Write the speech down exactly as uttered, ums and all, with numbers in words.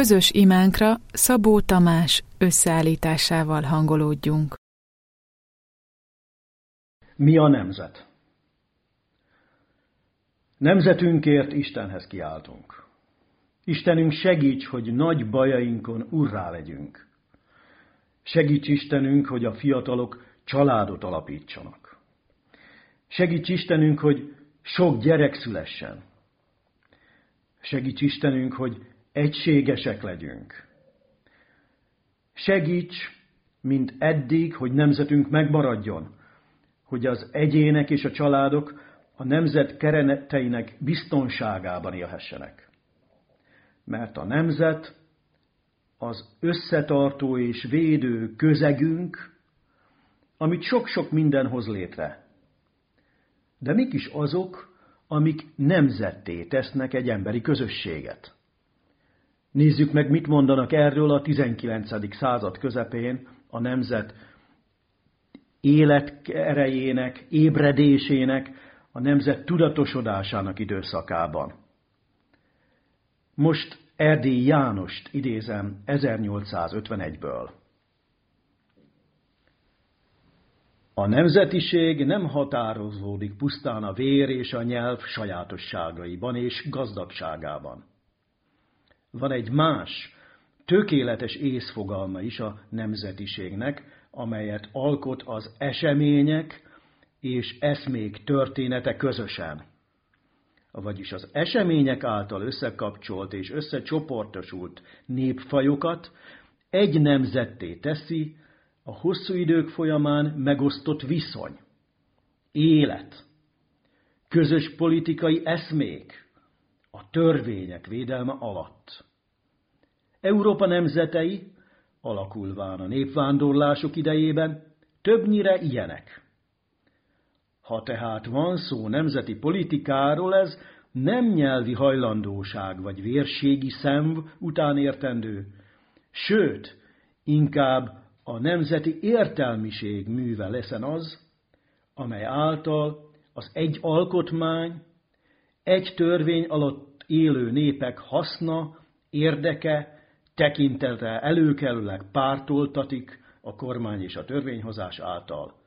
közös imánkra Szabó Tamás összeállításával hangolódjunk. Mi a nemzet? Nemzetünkért Istenhez kiáltunk. Istenünk, segíts, hogy nagy bajainkon urrá legyünk. Segíts Istenünk, hogy a fiatalok családot alapítsanak. Segíts Istenünk, hogy sok gyerek szülessen. Segíts Istenünk, hogy egységesek legyünk. Segíts, mint eddig, hogy nemzetünk megmaradjon, hogy az egyének és a családok a nemzet kereteinek biztonságában élhessenek. Mert a nemzet az összetartó és védő közegünk, amit sok-sok minden hoz létre. De mik is azok, amik nemzetté tesznek egy emberi közösséget? Nézzük meg, mit mondanak erről a tizenkilencedik század közepén a nemzet életerejének, ébredésének, a nemzet tudatosodásának időszakában. Most Erdélyi Jánost idézem ezernyolcszázötvenegyből. A nemzetiség nem határozódik pusztán a vér és a nyelv sajátosságaiban és gazdagságában. Van egy más, tökéletes észfogalma is a nemzetiségnek, amelyet alkot az események és eszmék története közösen. Vagyis az események által összekapcsolt és összecsoportosult népfajokat egy nemzetté teszi a hosszú idők folyamán megosztott viszony, élet, közös politikai eszmék, a törvények védelme alatt. Európa nemzetei, alakulván a népvándorlások idejében, többnyire ilyenek. Ha tehát van szó nemzeti politikáról, ez nem nyelvi hajlandóság vagy vérségi szenv után értendő, sőt, inkább a nemzeti értelmiség műve leszen az, amely által az egy alkotmány, egy törvény alatt élő népek haszna, érdeke, tekintete előkelőleg pártoltatik a kormány és a törvényhozás által.